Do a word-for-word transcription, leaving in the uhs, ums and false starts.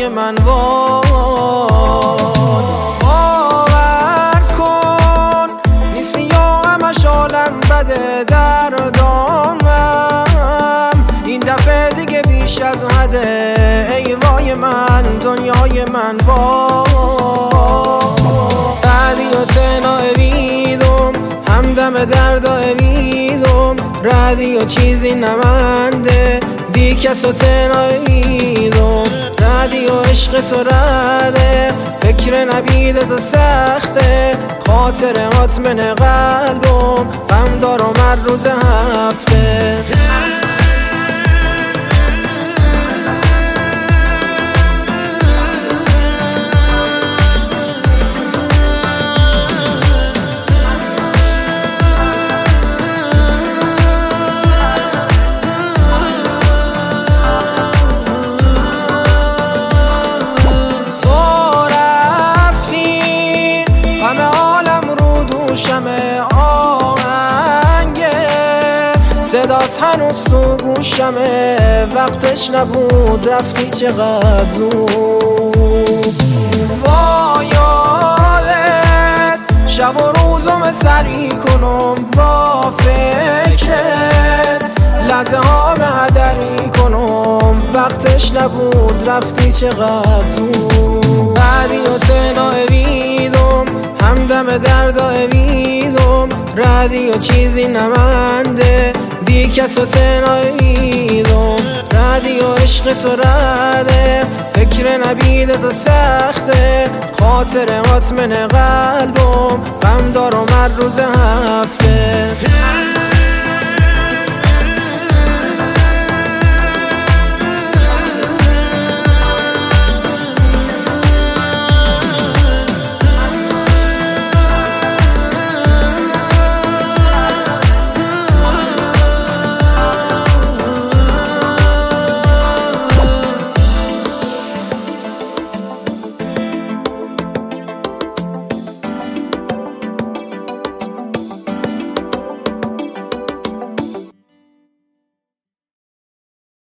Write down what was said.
دنیای من وای. باور کن نیستی یا همش عالم بده دردامم، این دفعه دیگه بیش از حده ای وای من دنیای من وای. رادیو تنها اویدم همدم درد اویدم، رادیو چیزی نمانده دی کسو تنها اویدم، رادیو عشق تو رده فکر نبیده تو سخته، خاطر حتمن قلبم غم دارم هر روز هفته. شمه آهنگه صدات هنوز تو گوشمه، وقتش نبود رفتی چقدر زود. با یادت شب و روزم سری کنم، با فکرت لحظه ها به هدری کنم، وقتش نبود رفتی چقدر زود. رادیو تنها اویدم همدم درد اویدم، رادیو چیزی نمانده دی کسو تنها اویدم، رادیو عشق تو رده فکر نبیده تو سخته، خاطر حتمن قلبم غم دارم هر روز هفته.